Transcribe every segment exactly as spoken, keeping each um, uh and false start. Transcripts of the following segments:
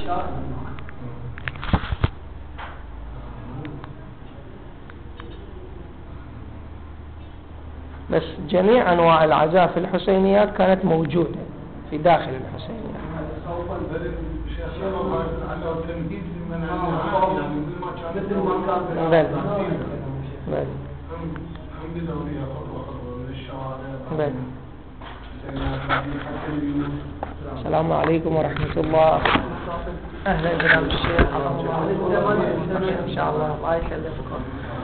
بس جميع أنواع العزاء في الحسينيات كانت موجودة في داخل الحسينيات. بل بل بل السلام عليكم ورحمة الله. أهلا جناب الشيخ، حفظ الله إن شاء الله. الله يسلمكم.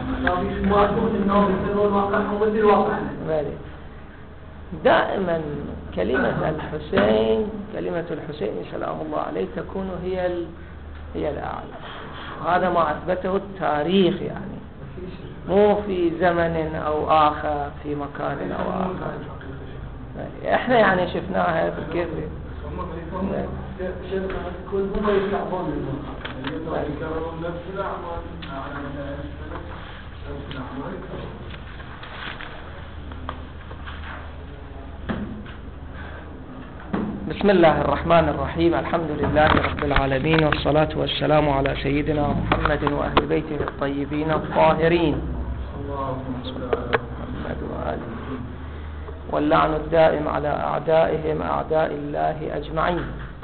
دائما كلمة الحسين، كلمة الحسين سلام الله عليه تكون هي ال... هي الأعلى. هذا ما أثبته التاريخ، يعني مو في زمن أو آخر في مكان أو آخر. احنا يعني شفناها في كيف بسم الله الرحمن الرحيم. الحمد لله رب العالمين، والصلاة والسلام على سيدنا محمد وأهل بيته الطيبين الطاهرين واللعن الدائم على أعدائهم أعداء الله أجمعين.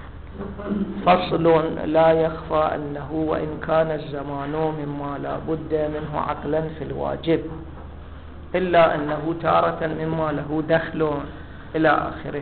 فصل: لا يخفى أنه وإن كان الزمان مما لا بد منه عقلا في الواجب، إلا أنه تارة مما له دخل إلى آخره.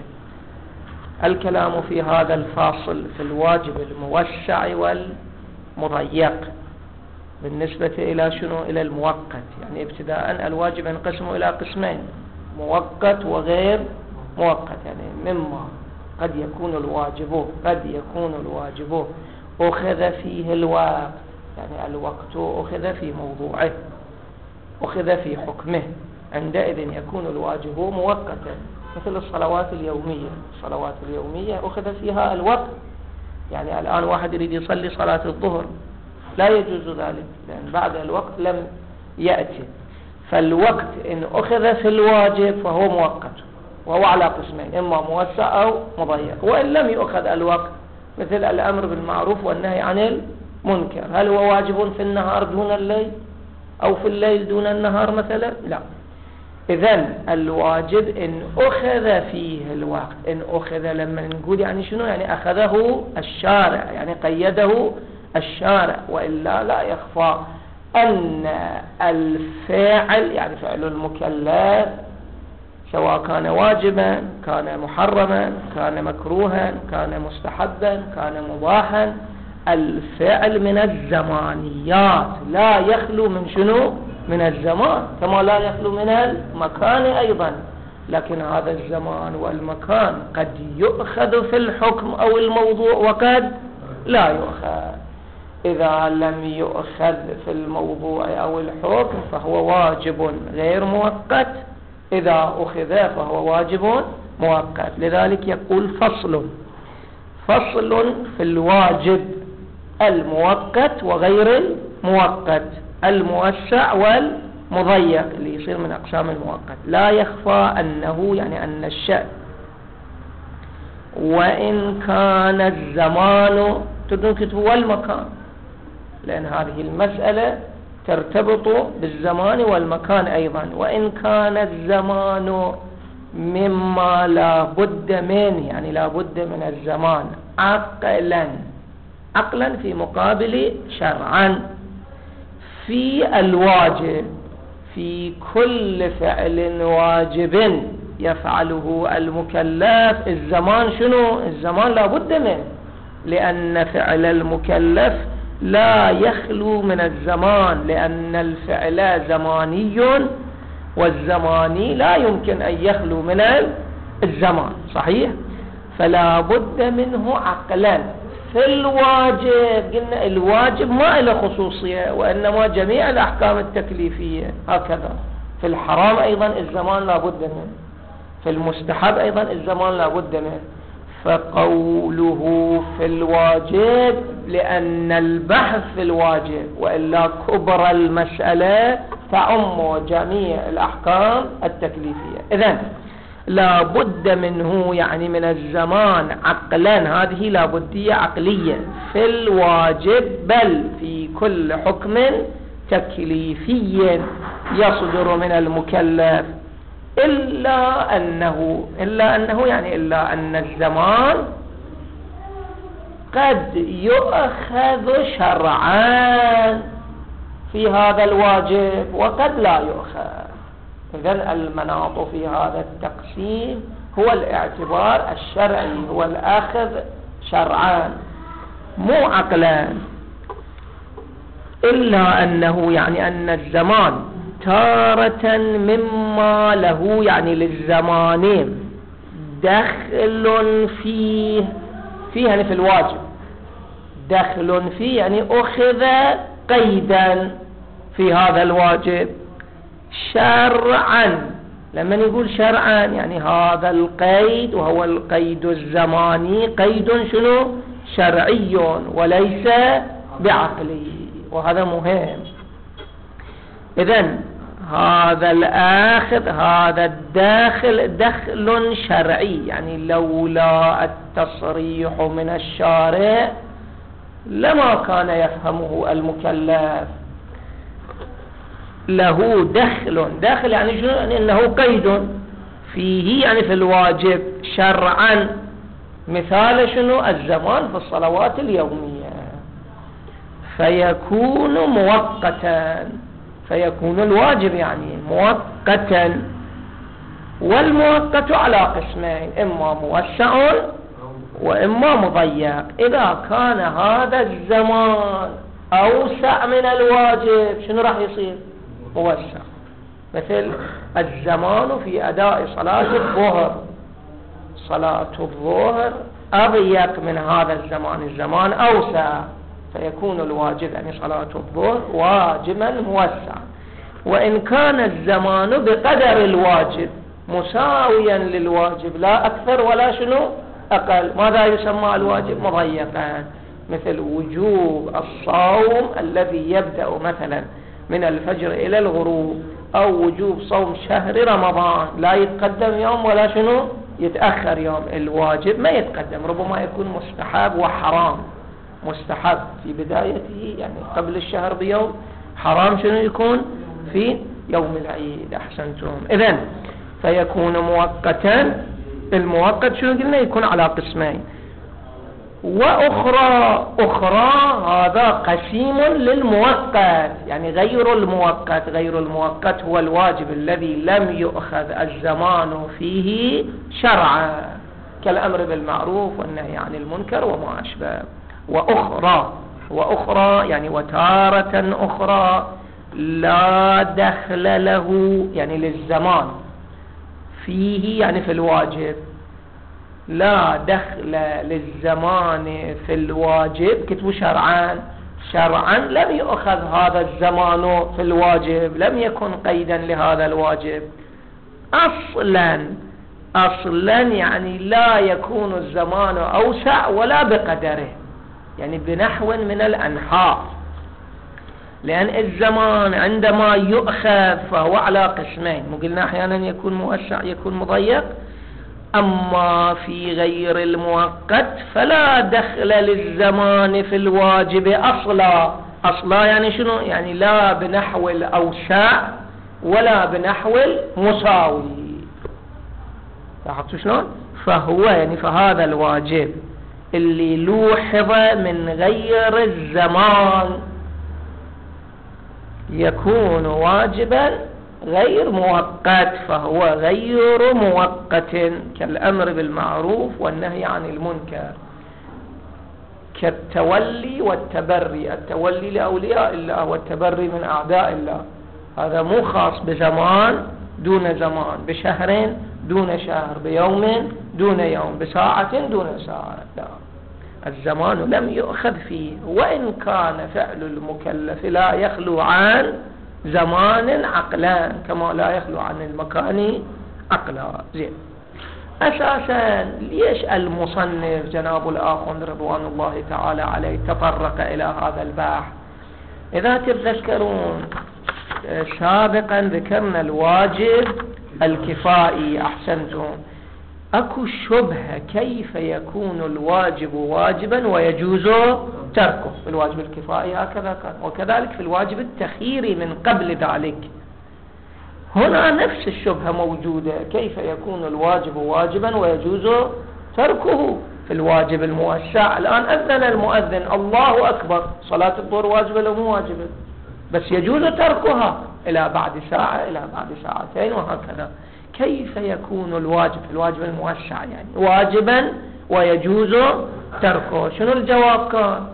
الكلام في هذا الفاصل في الواجب الموسع والمضيق بالنسبة إلى شنو؟ إلى المؤقت. يعني ابتداء الواجب ينقسم إلى قسمين: مؤقت وغير مؤقت. يعني مما قد يكون الواجب قد يكون الواجب أخذ فيه الوقت، يعني الوقت أخذ في موضوعه، أخذ في حكمه، عندئذ يكون الواجب مؤقتا، مثل الصلوات اليومية. الصلوات اليومية أخذ فيها الوقت، يعني الآن واحد يريد يصلي صلاة الظهر لا يجوز ذلك، لأن بعد الوقت لم يأتي. فالوقت إن أخذ في الواجب فهو مؤقت، وهو على قسمين: إما موسع أو مضيق. وإن لم يؤخذ الوقت، مثل الأمر بالمعروف والنهي عن المنكر، هل هو واجب في النهار دون الليل أو في الليل دون النهار مثلا؟ لا. إذن الواجب إن أخذ فيه الوقت. إن أخذ لما نقول يعني شنو؟ يعني أخذه الشارع، يعني قيده الشارع. وإلا لا يخفى أن الفاعل، يعني فعل المكلف، سواء كان واجبا، كان محرما، كان مكروها، كان مستحبا، كان مباحا، الفعل من الزمانيات لا يخلو من شنو؟ من الزمان، كما لا يخلو من المكان أيضا. لكن هذا الزمان والمكان قد يؤخذ في الحكم أو الموضوع وقد لا يؤخذ. إذا لم يؤخذ في الموضوع أو الحكم فهو واجب غير مؤقت، إذا أخذ فهو واجب مؤقت. لذلك يقول: فصل فصل في الواجب المؤقت وغير المؤقت، الموسع والمضيق، اللي يصير من أقسام المؤقت. لا يخفى أنه، يعني أن الشأن وإن كان الزمان، تدرك والمكان، لأن هذه المسألة ترتبط بالزمان والمكان أيضا. وإن كان الزمان مما لا بد منه، يعني لا بد من الزمان عقلا، عقلا في مقابل شرعا، في الواجب، في كل فعل واجب يفعله المكلف الزمان شنو؟ الزمان لا بد منه، لأن فعل المكلف لا يخلو من الزمان، لأن الفعل زماني، والزماني لا يمكن أن يخلو من الزمان، صحيح؟ فلا بد منه عقلا. في الواجب قلنا الواجب ما له خصوصية، وإنما جميع الأحكام التكليفية هكذا. في الحرام أيضا الزمان لا بد منه، في المستحب أيضا الزمان لا بد منه. فقوله في الواجب لأن البحث في الواجب، وإلا كبر المسألة تعم جميع الأحكام التكليفية. إذن لا بد منه يعني من الزمان عقلا، هذه لا بدية عقلية في الواجب، بل في كل حكم تكليفي يصدر من المكلف، إلا أنه إلا أنه يعني إلا أن الزمان قد يؤخذ شرعا في هذا الواجب وقد لا يؤخذ. إذن المناط في هذا التقسيم هو الاعتبار الشرعي، هو الأخذ شرعا مو عقلا. إلا أنه يعني أن الزمان تارة مما له يعني للزمان دخل فيه فيه يعني في الواجب، دخل فيه يعني أخذ قيدا في هذا الواجب شرعا. لما نقول شرعا يعني هذا القيد وهو القيد الزماني قيد شنو؟ شرعي وليس بعقلي، وهذا مهم. إذن هذا الآخذ هذا الداخل دخل شرعي، يعني لولا التصريح من الشارع لما كان يفهمه المكلف. له دخل، داخل يعني شنو؟ يعني انه قيد فيه يعني في الواجب شرعا. مثال شنو؟ الزمان في الصلوات اليومية، فيكون مؤقتا، فيكون الواجب يعني مؤقتا. والمؤقت على قسمين، إما موسع وإما مضيق. إذا كان هذا الزمان أوسع من الواجب شنو راح يصير؟ موسع. مثل الزمان في أداء صلاة الظهر، صلاة الظهر أضيق من هذا الزمان، الزمان أوسع، فيكون الواجب يعني صلاة الظهر واجبا موسع. وإن كان الزمان بقدر الواجب مساويا للواجب لا أكثر ولا شنو أقل، ماذا يسمى الواجب؟ مضيقا. مثل وجوب الصوم الذي يبدأ مثلا من الفجر إلى الغروب، أو وجوب صوم شهر رمضان لا يتقدم يوم ولا شنو يتأخر يوم. الواجب ما يتقدم، ربما يكون مستحب وحرام. مستحب في بدايته يعني قبل الشهر بيوم، حرام شنو يكون في يوم العيد. أحسنتم. إذن فيكون مؤقتا. المؤقت شنو قلنا؟ يكون على قسمين. وأخرى أخرى هذا قسيم للمؤقت، يعني غير المؤقت. غير المؤقت هو الواجب الذي لم يؤخذ الزمان فيه شرعا، كالأمر بالمعروف والنهي عن المنكر وما أشبه. وأخرى وأخرى يعني وتارة أخرى لا دخل له يعني للزمان فيه يعني في الواجب، لا دخل للزمان في الواجب. كتبوا شرعا، شرعا لم يؤخذ هذا الزمان في الواجب، لم يكن قيدا لهذا الواجب أصلا. أصلا يعني لا يكون الزمان أوسع ولا بقدره، يعني بنحو من الأنحاء. لأن الزمان عندما يؤخذ فهو على قسمين، مو قلنا أحيانا يكون موسع يكون مضيق. أما في غير المؤقت فلا دخل للزمان في الواجب أصلا. أصلا يعني شنو؟ يعني لا بنحو الأوسع ولا بنحو المساوي. لاحظتوا شلون؟ فهو يعني فهذا الواجب اللي لوحظ من غير الزمان يكون واجبا غير مؤقت، فهو غير مؤقت، كالأمر بالمعروف والنهي عن المنكر، كالتولي والتبري. التولي لأولياء الله والتبري من أعداء الله، هذا مو خاص بزمان دون زمان، بشهر دون شهر، بيوم دون يوم، بساعة دون ساعة. لا، الزمان لم يؤخذ فيه، وإن كان فعل المكلف لا يخلو عن زمان عقلا كما لا يخلو عن المكان عقلا. زين. أساسا ليش المصنف جناب الآخوند رضوان الله تعالى عليه تطرق إلى هذا البحث؟ إذا تتذكرون سابقا ذكرنا الواجب الكفائي. أحسنتم. أكو شبهة كيف يكون الواجب واجبا ويجوز تركه. في الواجب الكفائي هكذا كان، وكذلك في الواجب التخييري من قبل ذلك. هنا نفس الشبهة موجودة، كيف يكون الواجب واجبا ويجوز تركه. في الواجب الموسع الآن أذن المؤذن الله أكبر، صلاة الظهر واجبة لو مو واجبة، بس يجوز تركها إلى بعد ساعة إلى بعد ساعتين وهكذا. كيف يكون الواجب في الواجب الموسع يعني واجبا ويجوز تركه؟ شنو الجواب كان؟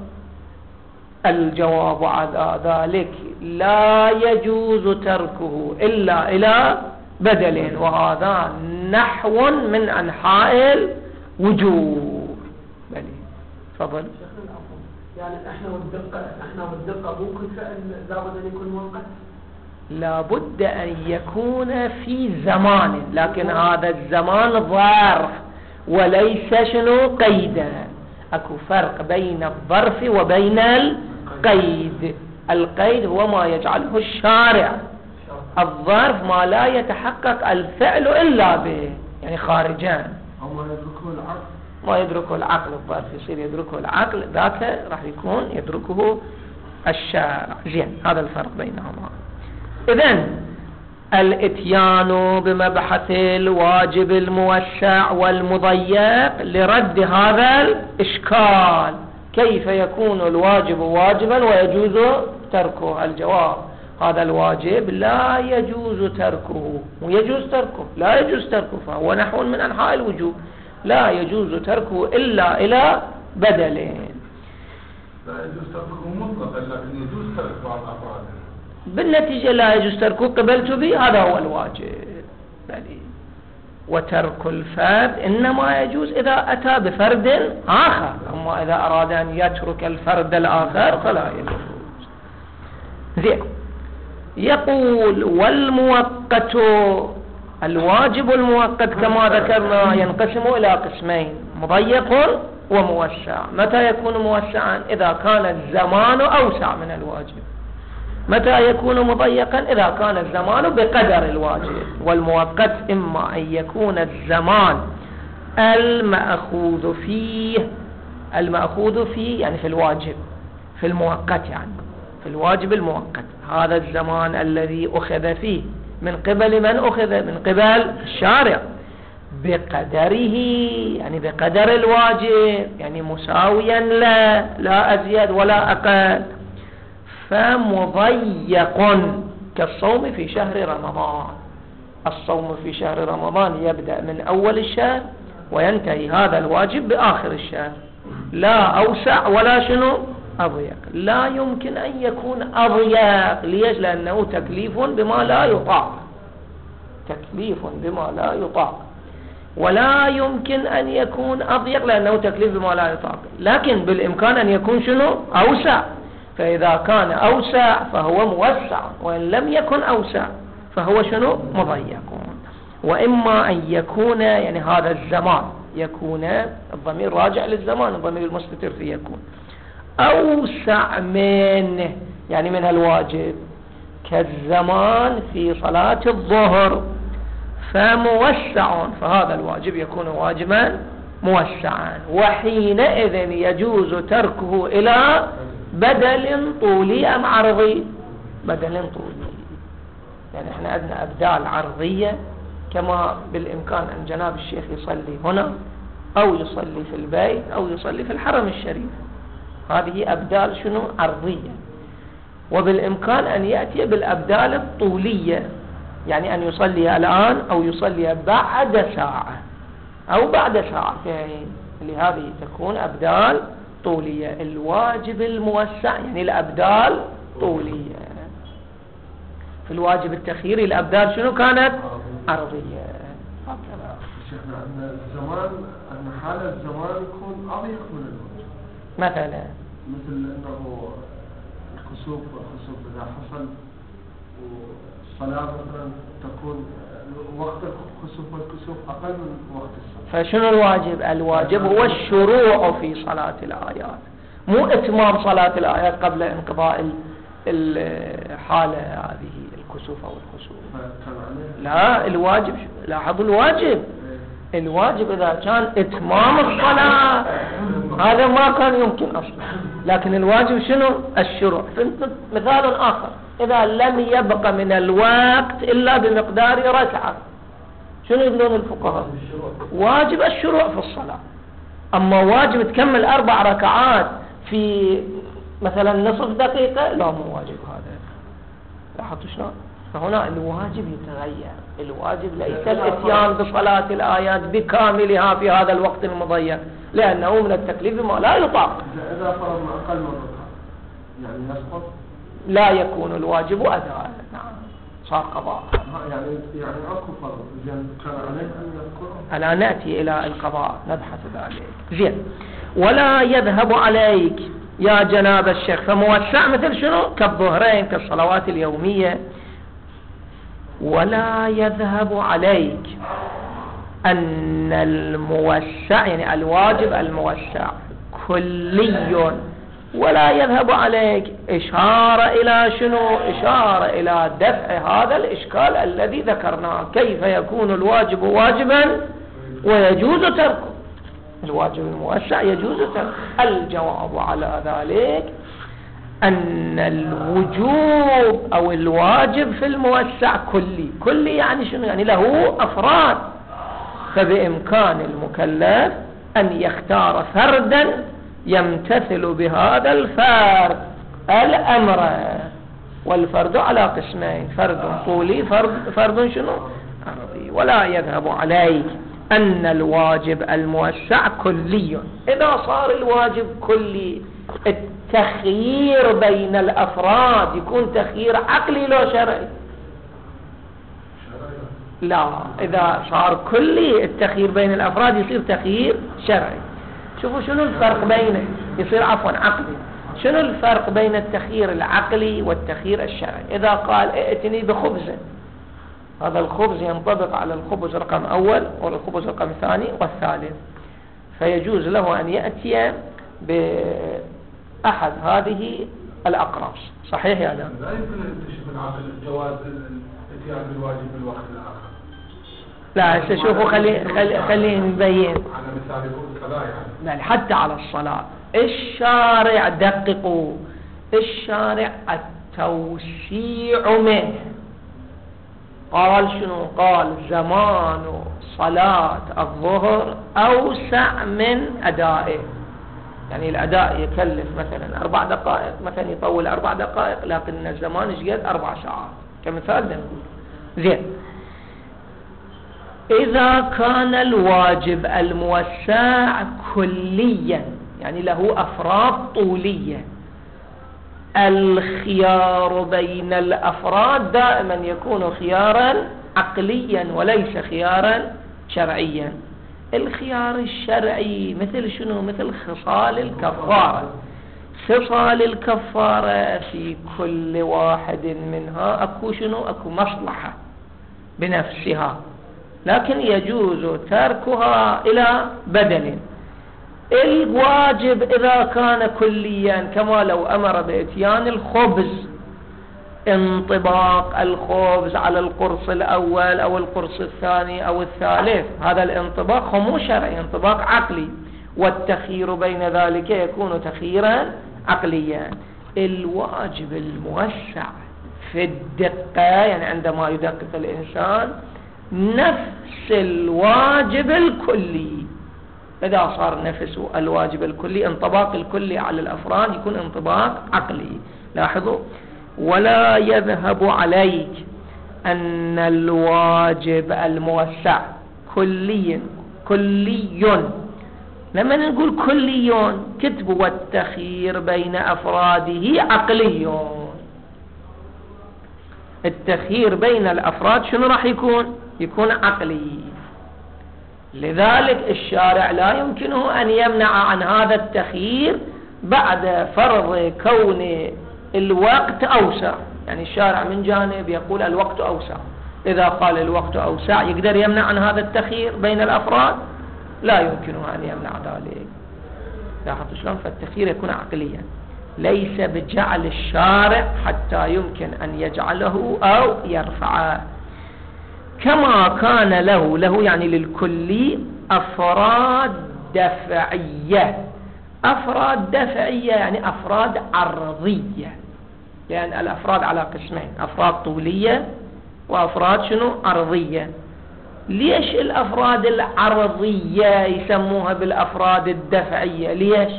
الجواب على ذلك لا يجوز تركه إلا إلى بدل، وهذا نحو من أنحاء الوجوب. بلي تفضل. يعني احنا والدقة احنا والدقة مو كل فعل لابد ان يكون مؤقت، لابد ان يكون في زمان، لكن هذا الزمان ظرف وليس شنو قيدا. اكو فرق بين الظرف وبين القيد. القيد هو ما يجعله الشارع، الظرف ما لا يتحقق الفعل الا به، يعني خارجان. او ما يدركه العقل، ما يدركه العقل. الظرف يصير يدركه العقل، ذاك راح يكون يدركه الشارع. زين، هذا الفرق بينهما. إذن الاتيان بمبحث الواجب الموسع والمضيق لرد هذا الإشكال، كيف يكون الواجب واجبا ويجوز تركه؟ الجواب هذا الواجب لا يجوز تركه، ويجوز تركه لا يجوز تركه، فهو نحو من أنحاء الوجوب، لا يجوز تركه إلا إلى بدلين. لا يجوز تركه مطلقا، لكن يجوز ترك بعض أفراده. بالنتيجة لا يجوز تركه قبلت به، هذا هو الواجب. بلي. وترك الفرد إنما يجوز إذا أتى بفرد آخر، أما إذا أراد أن يترك الفرد الآخر فلا يجوز. زين. يقول والمؤقت، الواجب المؤقت كما ذكرنا ينقسم إلى قسمين، مضيق وموسع. متى يكون موسعا؟ إذا كان الزمان أوسع من الواجب. متى يكون مضيقا؟ إذا كان الزمان بقدر الواجب. والمؤقت إما أن يكون الزمان المأخوذ فيه، المأخوذ فيه يعني في الواجب، في المؤقت يعني في الواجب المؤقت، هذا الزمان الذي أخذ فيه من قبل من أخذ؟ من قبل الشارع، بقدره يعني بقدر الواجب، يعني مساويا لا لا أزيد ولا أقل. فمضيق كالصوم في شهر رمضان. الصوم في شهر رمضان يبدأ من أول الشهر وينتهي هذا الواجب بآخر الشهر، لا أوسع ولا شنو أضيق. لا يمكن أن يكون أضيق. ليش؟ لأنه تكليف بما لا يطاق، تكليف بما لا يطاق. ولا يمكن أن يكون أضيق لأنه تكليف بما لا يطاق، لكن بالإمكان أن يكون شنو أوسع. فإذا كان أوسع فهو موسع، وإن لم يكن أوسع فهو شنو مضيق. وإما أن يكون يعني هذا الزمان يكون، الضمير راجع للزمان، الضمير المستتر فيه يكون أوسع منه يعني من الواجب، كالزمان في صلاة الظهر فموسع، فهذا الواجب يكون واجبا موسعا. وحينئذ يجوز تركه إلى بدل طولي أم عرضي؟ بدل طولي. يعني احنا عندنا أبدال عرضية، كما بالإمكان أن جناب الشيخ يصلي هنا أو يصلي في البيت أو يصلي في الحرم الشريف، هذه أبدال شنو عرضية. وبالإمكان أن يأتي بالأبدال الطولية، يعني أن يصلي الآن أو يصلي بعد ساعة أو بعد ساعتين، لهذه تكون أبدال طولية. الواجب الموسع يعني الأبدال طولية. في الواجب التخييري الأبدال شنو كانت؟ عرضية. هكذا. شيخنا أن الزمان، أن حال الزمان يكون أضيق من الواجب، مثلا مثل أنه الكسوف الخسوف إذا حصل، والصلاة مثلا تكون وقت الخسوف والكسوف أقل من وقت الصلاة. فشنو الواجب؟ الواجب هو الشروع في صلاة الآيات، مو إتمام صلاة الآيات قبل انقضاء الحالة هذه الكسوف. الكسوف أو الخسوف. لا الواجب، لاحظوا الواجب الواجب إذا كان إتمام الصلاة هذا ما كان يمكن أصلا، لكن الواجب شنو؟ الشروع. مثال آخر، إذا لم يبق من الوقت إلا بمقدار ركعة، شنو يقولون الفقهاء؟ واجب الشروع في الصلاة. أما واجب تكمل أربع ركعات في مثلا نصف دقيقة، لا مو واجب هذا. لاحظتوا شلون؟ فهنا الواجب يتغير. الواجب ليس الاتيان بصلاة الآيات بكاملها في هذا الوقت المضيق، لأنه من التكليف ما لا يطاق. إذا فرضنا أقل من ركعة يعني يسقط؟ لا يكون الواجب أداء، نعم صار قضاء. يعني يعني أكو فرض، زين كان عليه أن يذكره. ألا نأتي إلى القضاء نبحث ذلك. زين. ولا يذهب عليك يا جناب الشيخ، فموسع مثل شنو؟ كالظهرين كالصلوات اليومية. ولا يذهب عليك أن الموسع يعني الواجب الموسع كلي. ولا يذهب عليك إشارة إلى شنو؟ إشارة إلى دفع هذا الإشكال الذي ذكرناه. كيف يكون الواجب واجبا ويجوز تركه؟ الواجب الموسع يجوز تركه. الجواب على ذلك أن الوجوب أو الواجب في الموسع كلي. كلي يعني شنو؟ يعني له أفراد، فبإمكان المكلف أن يختار فردا يمتثل بهذا الفرد الأمر. والفرد على قسمين، فرد طولي فرد, فرد شنو؟ عرضي. ولا يذهب عليك أن الواجب الموسع كلي. إذا صار الواجب كلي التخيير بين الأفراد يكون تخيير عقلي لو شرعي؟ لا، إذا صار كلي التخيير بين الأفراد يصير تخيير شرعي. شوفوا شنو الفرق بينه، يصير عفوا عقلي. شنو الفرق بين التخيير العقلي والتخيير الشرعي؟ إذا قال ائتني بخبز، هذا الخبز ينطبق على الخبز رقم أول والخبز رقم ثاني والثالث، فيجوز له أن يأتي بأحد هذه الأقراص. صحيح يا لا؟ لا يمكن أن يكتشف العقل جواز الاتيان بالواجب بالوقت الآخر. لا هسه شوفوا خلي خلي خلينا نبين على مثال يكون الصلاة يعني. حتى على الصلاة الشارع دققوا، الشارع التوسيع منه قال شنو؟ قال زمان صلاة الظهر أوسع من أدائه. يعني الأداء يكلف مثلا أربع دقائق، مثلا يطول أربع دقائق، لكن الزمان يشقد أربع ساعات كمثال نقول. زين، إذا كان الواجب الموسع كليا يعني له أفراد طولية، الخيار بين الأفراد دائما يكون خيارا عقليا وليس خيارا شرعيا. الخيار الشرعي مثل شنو؟ مثل خصال الكفارة. خصال الكفارة في كل واحد منها أكو شنو؟ أكو مصلحة بنفسها، لكن يجوز تركها إلى بدل. الواجب إذا كان كليا كما لو أمر بإتيان الخبز، انطباق الخبز على القرص الأول أو القرص الثاني أو الثالث، هذا الانطباق هو مو شرعي، انطباق عقلي، والتخيير بين ذلك يكون تخييرا عقليا. الواجب الموسع في الدقة يعني عندما يدقق الإنسان نفس الواجب الكلي. إذا صار نفس الواجب الكلي انطباق الكلي على الأفراد يكون انطباق عقلي. لاحظوا، ولا يذهب عليك أن الواجب الموسع كلي. كلي لما نقول كلي كتب والتخيير بين أفراده عقلي. التخيير بين الأفراد شنو راح يكون؟ يكون عقلي. لذلك الشارع لا يمكنه أن يمنع عن هذا التخيير بعد فرض كون الوقت أوسع. يعني الشارع من جانب يقول الوقت أوسع، إذا قال الوقت أوسع يقدر يمنع عن هذا التخيير بين الأفراد؟ لا يمكنه أن يمنع ذلك. لاحظوا شلون؟ فالتخيير يكون عقليا. ليس بجعل الشارع حتى يمكن أن يجعله أو يرفعه. كما كان له له يعني للكلي أفراد دفعية. أفراد دفعية يعني أفراد عرضية، لأن يعني الأفراد على قسمين، أفراد طولية وأفراد شنو عرضية. ليش الأفراد العرضية يسموها بالأفراد الدفعية؟ ليش؟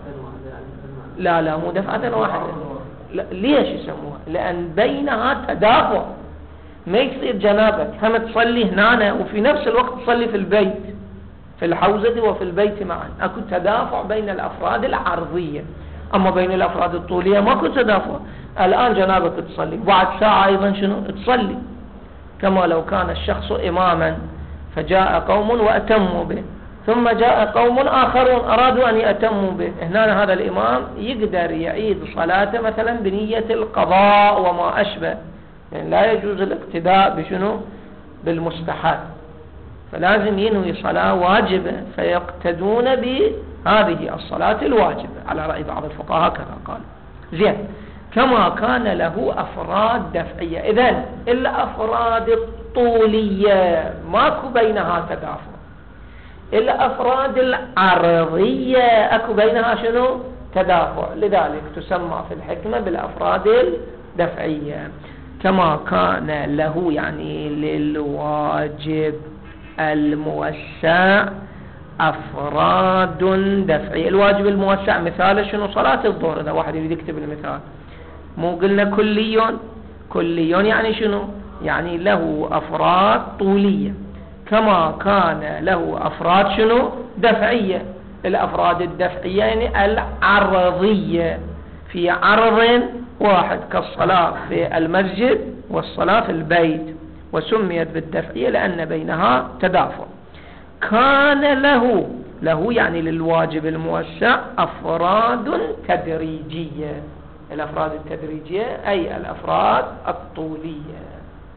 لا لا مو دفعة واحدة. لا ليش يسموها؟ لأن بينها تدافع. ما يصير جنابك هم تصلي هنا وفي نفس الوقت تصلي في البيت، في الحوزة وفي البيت معا. أكو تدافع بين الأفراد العرضية، أما بين الأفراد الطولية ماكو تدافع. الآن جنابك تصلي، بعد ساعة أيضا شنو تصلي، كما لو كان الشخص إماما فجاء قوم وأتموا به، ثم جاء قوم آخرون أرادوا أن يأتموا به. هنا هذا الإمام يقدر يعيد صلاته مثلا بنية القضاء وما أشبه، يعني لا يجوز الاقتداء بشنو بالمستحب، فلازم ينوي صلاة واجبة فيقتدون بهذه الصلاة الواجبة على رأي بعض الفقهاء كذا قال. زين، كما كان له أفراد دفعية. إذن الأفراد الطولية ماكو بينها تدافع، الأفراد العرضية أكو بينها شنو تدافع، لذلك تسمى في الحكمة بالأفراد الدفعية. كما كان له يعني للواجب الموسع أفراد دفعية. الواجب الموسع مثاله شنو؟ صلاة الظهر. إذا واحد يريد يكتب المثال، مو قلنا كليون؟ كليون يعني شنو؟ يعني له أفراد طولية. كما كان له أفراد شنو دفعية. الأفراد الدفعية يعني العرضية، في عرض واحد كالصلاة في المسجد والصلاة في البيت، وسميت بالدفعية لأن بينها تدافع. كان له له يعني للواجب الموسع أفراد تدريجية. الأفراد التدريجية أي الأفراد الطولية.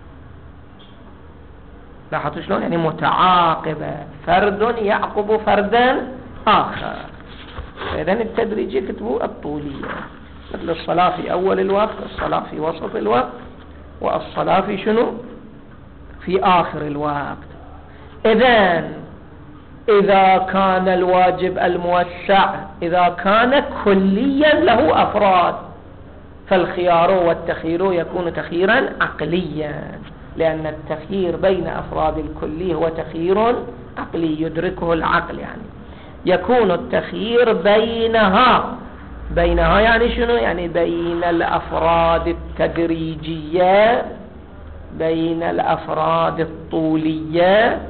لاحظوا شلون؟ يعني متعاقبة، فرد يعقب فردا آخر. إذن التدريجية كتبوا الطولية، مثل الصلاة في أول الوقت، الصلاة في وسط الوقت، والصلاة في شنو في آخر الوقت. إذن إذا كان الواجب الموسع إذا كان كليا له أفراد، فالخيار والتخيير يكون تخييرا عقليا، لأن التخيير بين أفراد الكلي هو تخيير عقلي يدركه العقل. يعني يكون التخيير بينها بينها يعني شنو؟ يعني بين الأفراد التدريجية، بين الأفراد الطولية،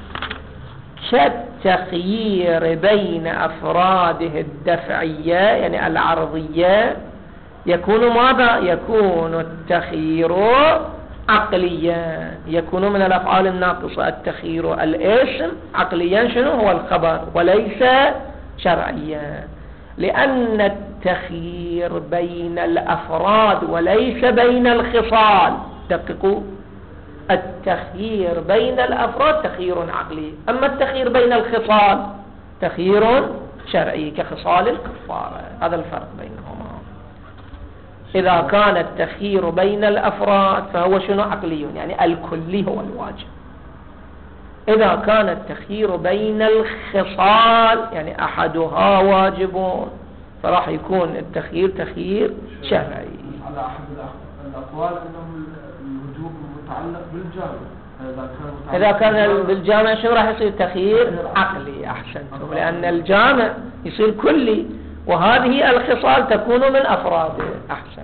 كالتخيير بين أفراده الدفعية يعني العرضية. يكون ماذا؟ يكون التخيير عقليا، يكون من الأفعال الناقصة. التخيير الاسم عقليا شنو هو الخبر وليس شرعيا، لأن التخيير بين الأفراد وليس بين الخصال. دققوا، التخيير بين الأفراد تخيير عقلي، أما التخيير بين الخصال تخيير شرعي كخصال الكفارة. هذا الفرق بينهما. إذا كان التخيير بين الأفراد فهو شنو عقلي، يعني الكلي هو الواجب. إذا كان التخيير بين الخصال يعني أحدها واجب، فراح يكون التخيير تخيير شرعي. على أحد الأقوال أنه الوجوب متعلق بالجامع. إذا كان بالجامع شنو راح يصير؟ تخيير عقلي. أحسنتم، لأن الجامع يصير كلي وهذه الخصال تكون من أفراده. أحسنتم.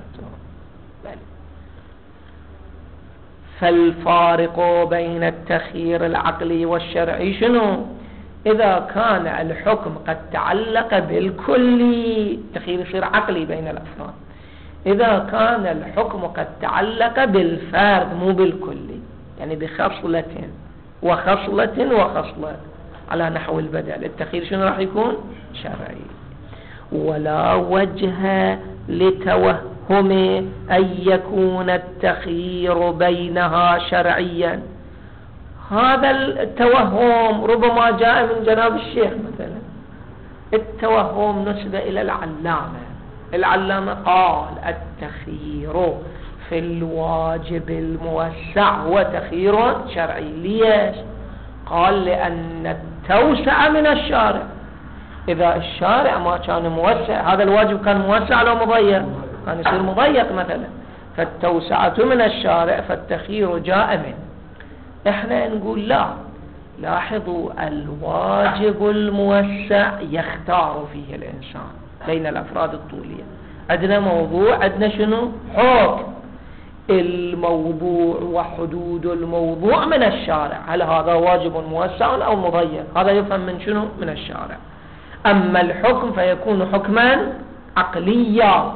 فالفارق بين التخيير العقلي والشرعي شنو؟ إذا كان الحكم قد تعلق بالكلي التخيير يصير عقلي بين الأفراد. إذا كان الحكم قد تعلق بالفرد مو بالكلي، يعني بخصلة وخصلة وخصلة على نحو البدل، التخيير شنو راح يكون؟ شرعي. ولا وجه لتوهم أن يكون التخيير بينها شرعيا. هذا التوهم ربما جاء من جناب الشيخ مثلا. التوهم نسبة إلى العلامة، العلامة قال التخيير في الواجب الموسع هو تخيير شرعي. ليش؟ قال لأن التوسع من الشارع. إذا الشارع ما كان موسع، هذا الواجب كان موسع لو مضيق كان يصير مضيق مثلا، فالتوسعة من الشارع فالتخيير جاء منه. احنا نقول لا، لاحظوا الواجب الموسع يختار فيه الإنسان بين الأفراد الطولية. عندنا موضوع، عندنا شنو؟ حكم. الموضوع وحدود الموضوع من الشارع، هل هذا واجب موسع أو مضيق؟ هذا يفهم من شنو؟ من الشارع. أما الحكم فيكون حكما عقليا،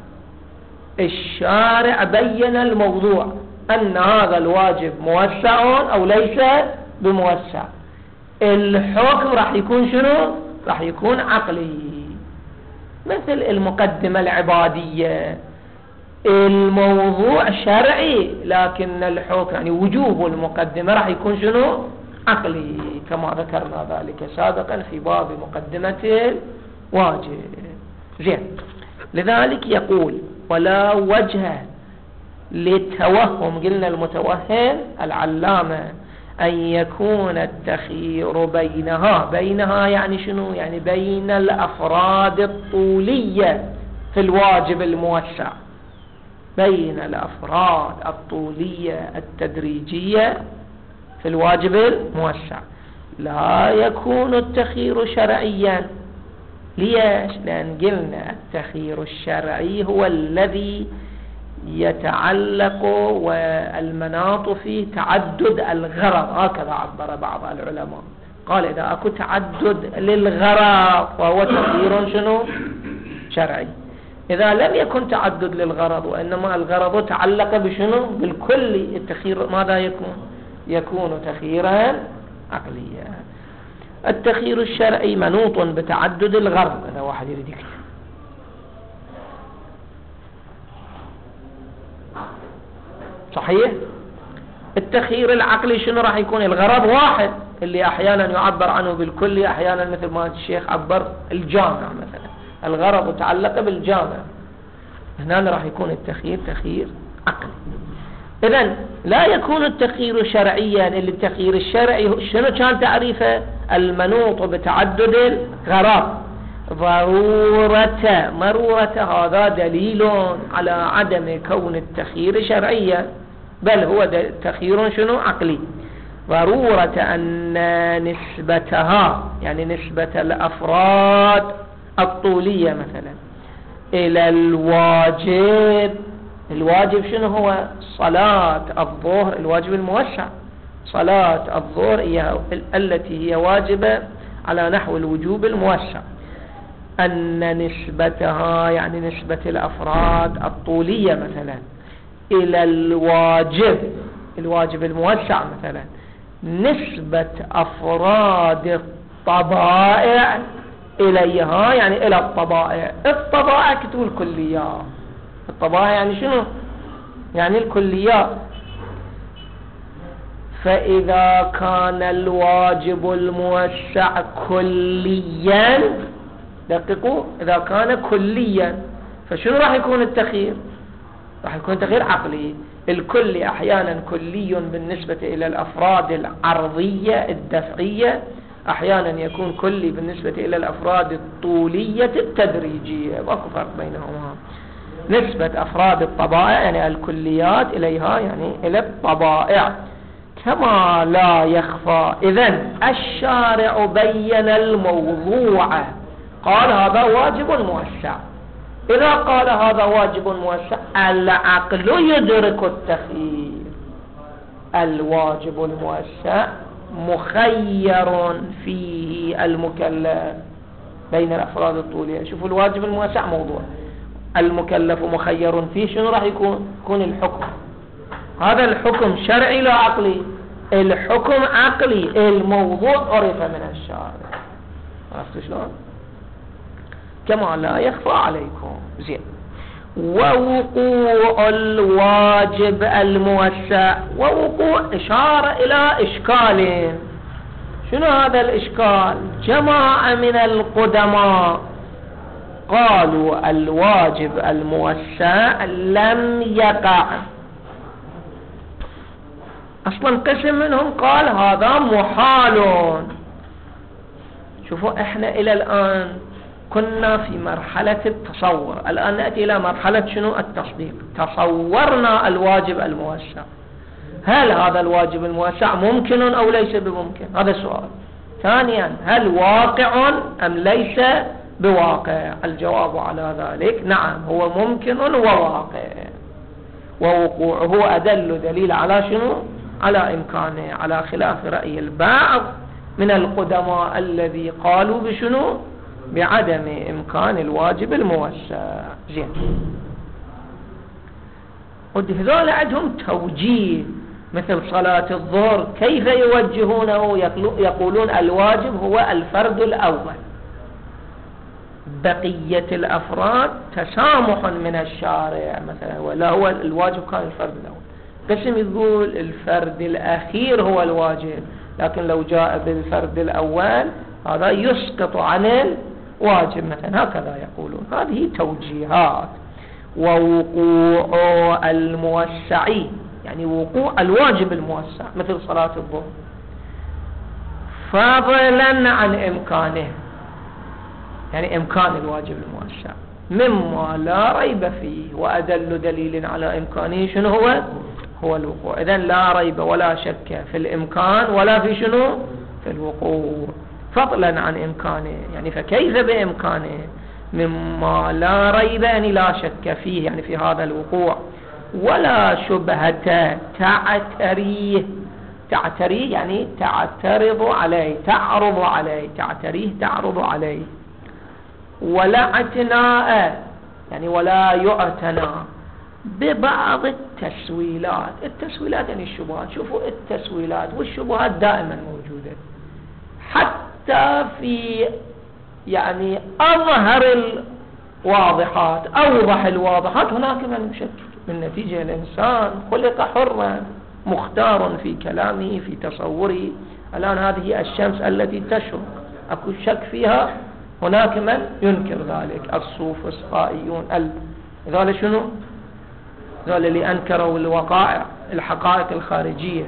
الشارع بين الموضوع أن هذا الواجب موسع أو ليس بموسع. الحكم راح يكون شنو؟ راح يكون عقلي، مثل المقدمة العبادية، الموضوع شرعي لكن الحكم يعني وجوب المقدمة راح يكون شنو؟ عقلي، كما ذكرنا ذلك سابقا في باب مقدمة الواجب. زين، لذلك يقول ولا وجه للتوهم، قلنا المتوهم العلامة، أن يكون التخيير بينها، بينها يعني شنو؟ يعني بين الأفراد الطولية في الواجب الموسع، بين الأفراد الطولية التدريجية في الواجب الموسع لا يكون التخيير شرعيا. ليش؟ لأن قلنا التخيير الشرعي هو الذي يتعلق والمناط فيه تعدد الغرض، هكذا عبر بعض العلماء، قال إذا أكو تعدد للغرض فهو تخيير شنو؟ شرعي. إذا لم يكن تعدد للغرض وإنما الغرض تعلق بشنو؟ بالكل، التخيير ماذا يكون؟ يكون تخييرا عقليا. التخيير الشرعي منوط بتعدد الغرض. هذا واحد يريد يكتب. صحيح؟ التخيير العقلي شنو راح يكون؟ الغرض واحد اللي أحيانا يعبر عنه بالكلي، أحيانا مثل ما الشيخ عبر الجامع مثلا، الغرض متعلق بالجامع. هنا راح يكون التخيير تخيير عقلي. إذن لا يكون التخيير شرعيا. اللي التخيير الشرعي شنو كان تعريفه؟ المنوط بتعدد الغرض. ضرورة مرورة هذا دليل على عدم كون التخيير شرعيا، بل هو تخيير شنو؟ عقلي. ضرورة أن نسبتها يعني نسبة الأفراد الطولية مثلا إلى الواجب. الواجب شنو هو؟ صلاة الظهر، الواجب الموسع، صلاة الظهر هي التي هي واجبة على نحو الوجوب الموسع. أن نسبتها يعني نسبة الأفراد الطولية مثلا إلى الواجب، الواجب الموسع مثلا، نسبة أفراد الطبائع إليها يعني إلى الطبائع. الطبائع كتبوا الكليات، الطبائع يعني شنو؟ يعني الكليات. فإذا كان الواجب الموسع كليا، دققوا، إذا كان كليا فشنو راح يكون التخيير؟ راح يكون تخيير عقلي. الكلي أحيانا كلي بالنسبة إلى الأفراد العرضية الدفعية، أحيانا يكون كلي بالنسبة إلى الأفراد الطولية التدريجية، ماكو فرق بينهما. نسبة أفراد الطبائع يعني الكليات إليها يعني إلى الطبائع. كما لا يخفى إذن الشارع بين الموضوع، قال هذا واجب موسع. إذا قال هذا واجب موسع العقل يدرك التخيير. الواجب الموسع مخير فيه المكلف بين الأفراد الطولية. شوفوا الواجب الموسع موضوع، المكلف مخير فيه، شنو راح يكون؟ يكون الحكم. هذا الحكم شرعي لا عقلي؟ الحكم عقلي، الموضوع عرف من الشارع. عرفتوا شلون؟ كما لا يخفى عليكم. زين. ووقوع الواجب الموسع، ووقوع إشارة إلى إشكال. شنو هذا الإشكال؟ جماعة من القدماء قالوا الواجب الموسع لم يقع. أصلا قسم منهم قال هذا محال. شوفوا احنا إلى الآن كنا في مرحلة التصور، الآن نأتي إلى مرحلة شنو؟ التصديق. تصورنا الواجب الموسع، هل هذا الواجب الموسع ممكن أو ليس بممكن؟ هذا السؤال. ثانيا هل واقع أم ليس بواقع؟ الجواب على ذلك نعم، هو ممكن وواقع، ووقوعه أدل دليل على شنو؟ على إمكانه، على خلاف رأي البعض من القدماء الذي قالوا بشنو؟ بعدم إمكان الواجب الموسع. زين، وهذول عندهم توجيه مثل صلاة الظهر، كيف يوجهونه؟ يقولون الواجب هو الفرد الأول، بقية الأفراد تسامح من الشارع مثلا، ولا هو الواجب كان الفرد الأول. قسم يقول الفرد الأخير هو الواجب، لكن لو جاء بالفرد الأول هذا يسقط عن الواجب مثلا، هكذا يقولون. هذه توجيهات. ووقوع الموسعين يعني وقوع الواجب الموسع مثل صلاة الظهر فضلا عن إمكانه، يعني إمكان الواجب الموسع مما لا ريب فيه، وأدل دليل على إمكانه شنو هو؟ هو الوقوع. إذن لا ريب ولا شك في الإمكان ولا في شنو؟ في الوقوع. فضلا عن إمكانه يعني فكيف بإمكانه؟ مما لا ريب يعني لا شك فيه، يعني في هذا الوقوع، ولا شبهة تعتريه. تعتريه يعني تعترض عليه، تعرض عليه، تعتريه تعرض عليه. ولا اعتناء يعني ولا يعتنى ببعض التسويلات. التسويلات يعني الشبهات. شوفوا التسويلات والشبهات دائما موجودة، حتى في يعني أظهر الواضحات، أوضح الواضحات هناك من يشكك. من نتيجة الإنسان خلق حرا مختار في كلامه في تصوره. الآن هذه الشمس التي تشرق أكو شك فيها؟ هناك من ينكر ذلك، الصوفسطائيون ال... ذولا شنو؟ ذولا اللي أنكروا الوقائع الحقائق الخارجية،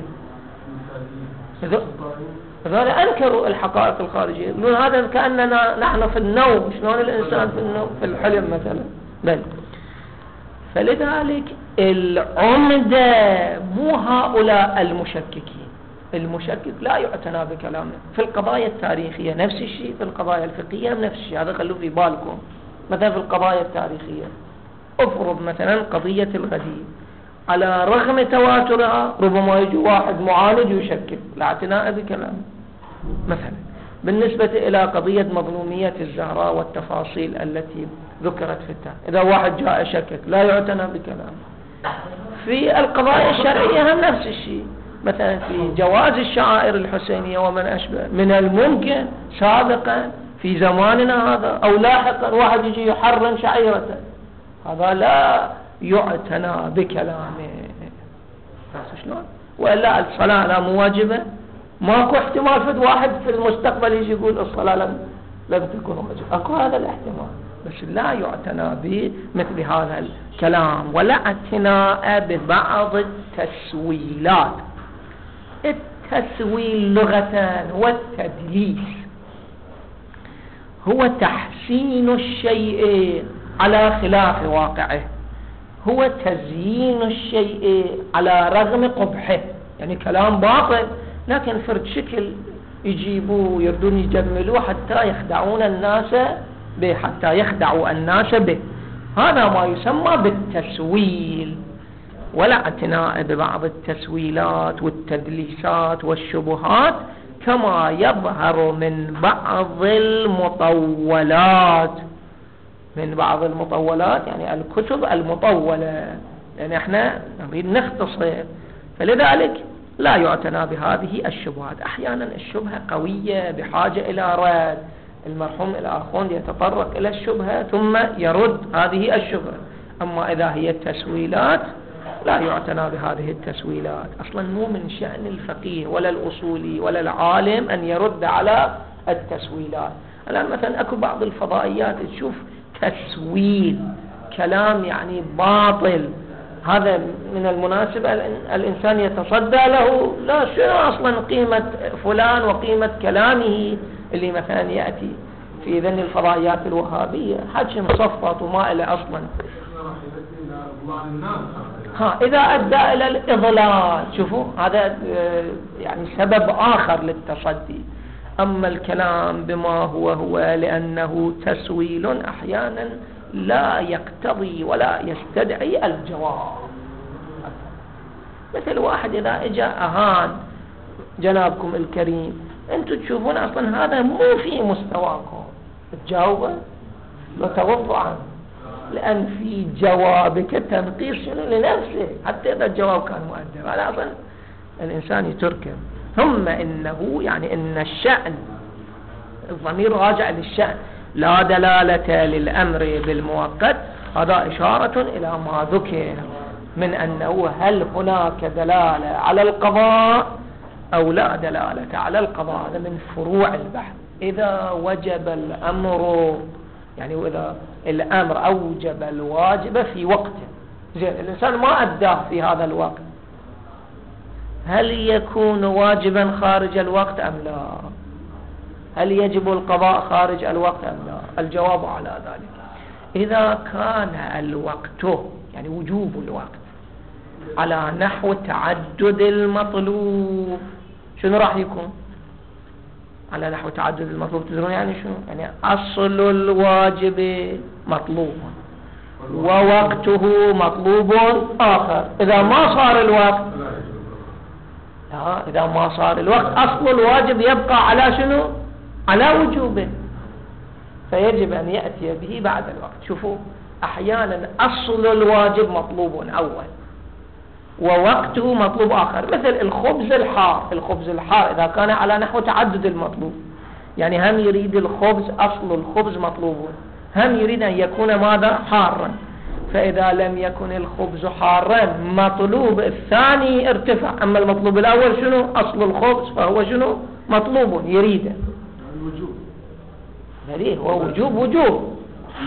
ذولا أنكروا الحقائق الخارجية، يقولون هذا كأننا نحن في النوم، شلون الإنسان في النوم في الحلم مثلا. بل فلذلك العمدة مو هؤلاء المشككين. المشكك لا يعتنى بكلامه. في القضايا التاريخية نفس الشيء، في القضايا الفقهية نفس الشيء، هذا خلوا في بالكم. مثلا في القضايا التاريخية افرض مثلا قضية الغدير، على رغم تواترها ربما يجي واحد معاند يشكك، لا اعتناء بكلامه. مثلا بالنسبة إلى قضية مظلومية الزهراء والتفاصيل التي ذكرت في التاريخ، إذا واحد جاء شكك لا يعتنى بكلامه. في القضايا الشرعية هم نفس الشيء، مثلا في جواز الشعائر الحسينية ومن أشبه، من الممكن سابقا في زماننا هذا أو لاحقا واحد يجي يحرم شعيرته، هذا لا يعتنى بكلامه. شلون؟ وإلا الصلاة لا مواجبة، ماكو احتمال فد واحد في المستقبل يجي يقول الصلاة لم لم تكن واجبة، اكو هذا الاحتمال، بس لا يعتنى بمثل هذا الكلام. ولا اعتناء ببعض التسويلات. التسويل لغة والتدليس هو تحسين الشيء على خلاف واقعه، هو تزيين الشيء على رغم قبحه، يعني كلام باطل لكن فرد شكل يجيبوه يردون يجملوه حتى يخدعون الناس به، حتى يخدعوا الناس به. هذا ما يسمى بالتسويل. ولا اعتناء ببعض التسويلات والتدليسات والشبهات كما يظهر من بعض المطولات. من بعض المطولات يعني الكتب المطولة، يعني احنا نريد نختصر، فلذلك لا يعتنى بهذه الشبهات. احيانا الشبهة قوية بحاجة الى رد، المرحوم الاخوان يتطرق الى الشبهة ثم يرد هذه الشبهة. اما اذا هي التسويلات لا يعتنى بهذه التسويلات. اصلا مو من شأن الفقيه ولا الاصولي ولا العالم ان يرد على التسويلات. الان مثلا اكو بعض الفضائيات تشوف تسويل، كلام يعني باطل. هذا من المناسب الإنسان يتصدى له، لا شنو أصلا قيمة فلان وقيمة كلامه اللي مثلا يأتي في ذن الفضائيات الوهابية، حكي مصفط وما إلى أصلا. ها إذا أدى إلى الإضلال، شوفوا هذا يعني سبب آخر للتصدي. أما الكلام بما هو هو لأنه تسويل أحيانا لا يقتضي ولا يستدعي الجواب. مثل واحد إذا إجا أهان جنابكم الكريم، أنتم تشوفون أصلا هذا مو في مستواكم، تجاوبه وتغضوا عنه، لأن في جوابك تنقيص شنو لنفسه، حتى إذا الجواب كان مؤدب. هذا أصلا الإنسان يتركه. ثم إنه يعني إن الشأن، الضمير راجع للشأن، لا دلالة للأمر بالمؤقت. هذا إشارة إلى ما ذكر من أنه هل هناك دلالة على القضاء أو لا دلالة على القضاء. هذا من فروع البحث. إذا وجب الأمر، يعني وإذا الأمر أوجب الواجب في وقته، زين الإنسان ما أداه في هذا الوقت، هل يكون واجبا خارج الوقت أم لا؟ هل يجب القضاء خارج الوقت أم لا؟ الجواب على ذلك إذا كان الوقت يعني وجوب الوقت على نحو تعدد المطلوب، شنو راح يكون على نحو تعدد المطلوب؟ تدرون يعني شنو؟ يعني أصل الواجب مطلوب ووقته مطلوب آخر. إذا ما صار الوقت، لا إذا ما صار الوقت أصل الواجب يبقى على شنو؟ على وجوبه، فيجب أن يأتي به بعد الوقت. شوفوا أحيانا أصل الواجب مطلوب أول ووقته مطلوب آخر. مثل الخبز الحار، الخبز الحار إذا كان على نحو تعدد المطلوب، يعني هم يريد الخبز، أصل الخبز مطلوب، هم يريد أن يكون ماذا؟ حارا. فإذا لم يكن الخبز حارا مطلوب الثاني ارتفع. أما المطلوب الأول شنو؟ أصل الخبز، فهو شنو؟ مطلوب يريده. الوجوب هذه هو وجوب. وجوب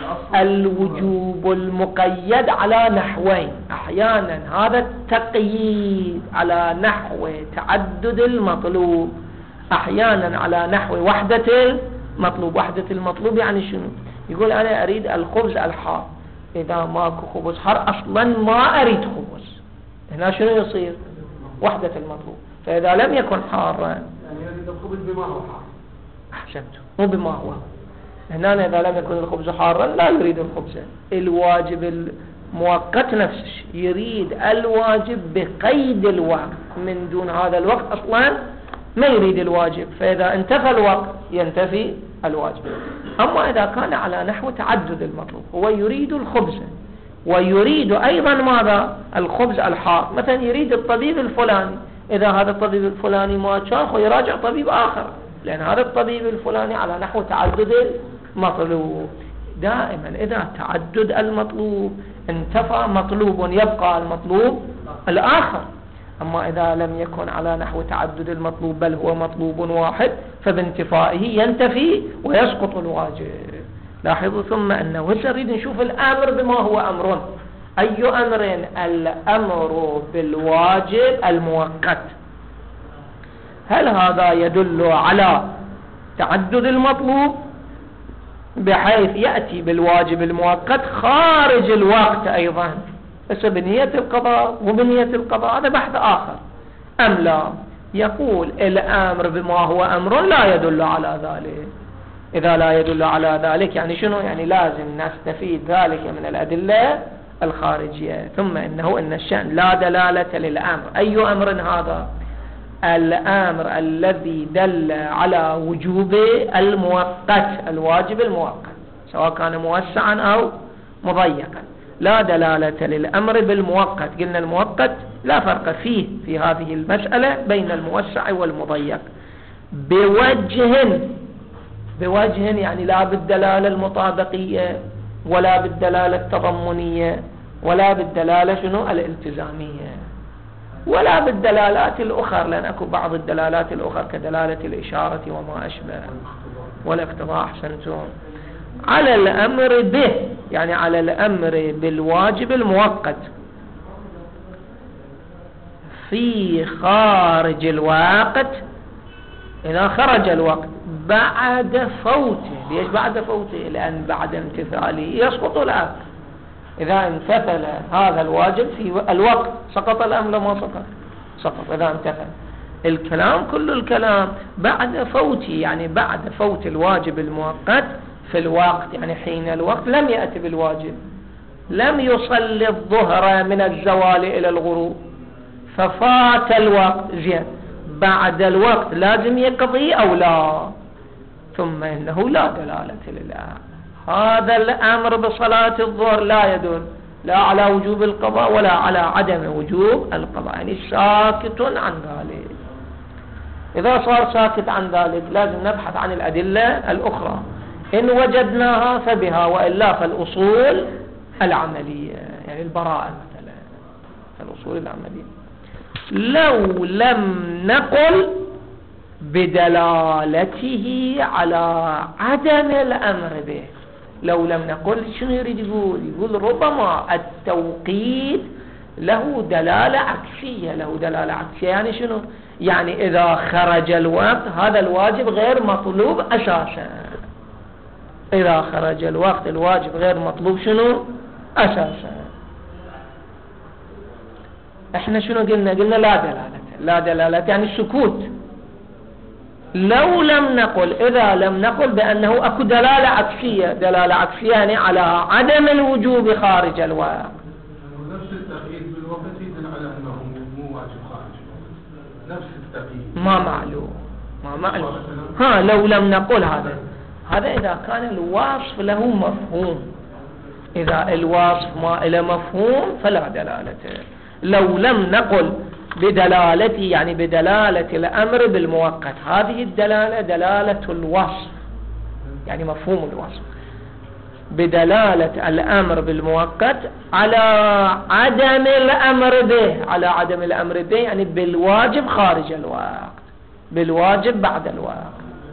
الوجوب المقيد على نحوين. أحيانا هذا التقييد على نحو تعدد المطلوب، أحيانا على نحو وحدة المطلوب. وحدة المطلوب يعني شنو؟ يقول أنا أريد الخبز الحار، إذا ماكو خبز حار أصلا ما أريد خبز، هنا شنو يصير؟ وحدة المطلوب. فإذا لم يكن حارا يعني يريد الخبز بما هو حار. أحسنت، مو بما هو. هنا إذا لم يكن الخبز حارا لا يريد الخبز. الواجب المؤقت نفس الشيء، يريد الواجب بقيد الوقت، من دون هذا الوقت أصلا ما يريد الواجب. فإذا انتفى الوقت ينتفي الواجب. أما إذا كان على نحو تعدد المطلوب، هو يريد الخبز ويريد أيضا ماذا؟ الخبز الحار. مثلا يريد الطبيب الفلاني، إذا هذا الطبيب الفلاني ما شاخ يراجع طبيب آخر، لأن هذا الطبيب الفلاني على نحو تعدد المطلوب. دائما إذا تعدد المطلوب انتفى مطلوب يبقى المطلوب الآخر. أما إذا لم يكن على نحو تعدد المطلوب بل هو مطلوب واحد، فبانتفائه ينتفي ويسقط الواجب. لاحظوا ثم أنه نريد نشوف الأمر بما هو أمر. أي أمر؟ الأمر بالواجب المؤقت. هل هذا يدل على تعدد المطلوب بحيث يأتي بالواجب المؤقت خارج الوقت أيضا، بس بنية القضاء وبنية القضاء هذا بحث آخر، أم لا؟ يقول الأمر بما هو أمر لا يدل على ذلك. إذا لا يدل على ذلك يعني شنو؟ يعني لازم نستفيد ذلك من الأدلة الخارجية. ثم إنه إن الشأن لا دلالة للأمر. أي أمر هذا؟ الأمر الذي دل على وجوب المؤقت، الواجب المؤقت، سواء كان موسعا أو مضيقا. لا دلالة للأمر بالمؤقت. قلنا المؤقت لا فرق فيه في هذه المسألة بين الموسع والمضيق بوجه. بوجه يعني لا بالدلالة المطابقية ولا بالدلالة التضمنية ولا بالدلالة شنو الالتزامية ولا بالدلالات الأخرى، لأن أكو بعض الدلالات الأخرى كدلالة الإشارة وما أشبه والاقتضاء. أحسنتم. على الأمر به، يعني على الأمر بالواجب المؤقت في خارج الوقت إذا خرج الوقت بعد فوته. ليش بعد فوته؟ لأن بعد امتثاله يسقط الأمر. إذا امتثل هذا الواجب في الوقت سقط الأمر لما سقط سقط إذا امتثل. الكلام كل الكلام بعد فوته، يعني بعد فوت الواجب المؤقت في الوقت، يعني حين الوقت لم يأتي بالواجب، لم يصلي الظهر من الزوال إلى الغروب ففات الوقت، زين بعد الوقت لازم يقضي أو لا؟ ثم إنه لا دلالة للأمر. هذا الأمر بصلاة الظهر لا يدل لا على وجوب القضاء ولا على عدم وجوب القضاء، يعني ساكت عن ذلك. إذا صار ساكت عن ذلك لازم نبحث عن الأدلة الأخرى، إن وجدناها فبها، وإلا فالأصول العملية، يعني البراءة مثلا الأصول العملية. لو لم نقل بدلالته على عدم الأمر به، لو لم نقل شنو يريد يقول؟ يقول ربما التوقيت له دلالة عكسية. له دلالة عكسية يعني شنو؟ يعني إذا خرج الوقت هذا الواجب غير مطلوب أساسا. إذا خرج الوقت الواجب غير مطلوب شنو أساسا. احنا شنو قلنا؟ قلنا لا دلالة. لا دلالة يعني السكوت. لو لم نقل، إذا لم نقل بأنه أكو دلالة عكسية، دلالة عكسية يعني على عدم الوجوب خارج الوقت. نفس التقييد بالوقت يدل على أنه مو واجب خارج الوقت. نفس التقييد ما معلوم ما معلوم ها لو لم نقل هذا هذا إذا كان الوصف له مفهوم. إذا الوصف ما له مفهوم فلا دلالته. لو لم نقل بدلالته يعني بدلالة الأمر بالمؤقت، هذه الدلالة دلالة الوصف يعني مفهوم الوصف، بدلالة الأمر بالمؤقت على عدم الأمر به. على عدم الأمر به يعني بالواجب خارج الوقت، بالواجب بعد الوقت.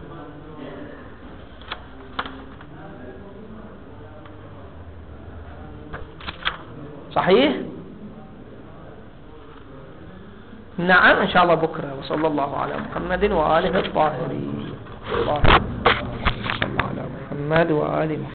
صحيح؟ نعم إن شاء الله بكرة. وصلى الله على محمد وآله الطاهرين. صلى الله على محمد وآله محمد.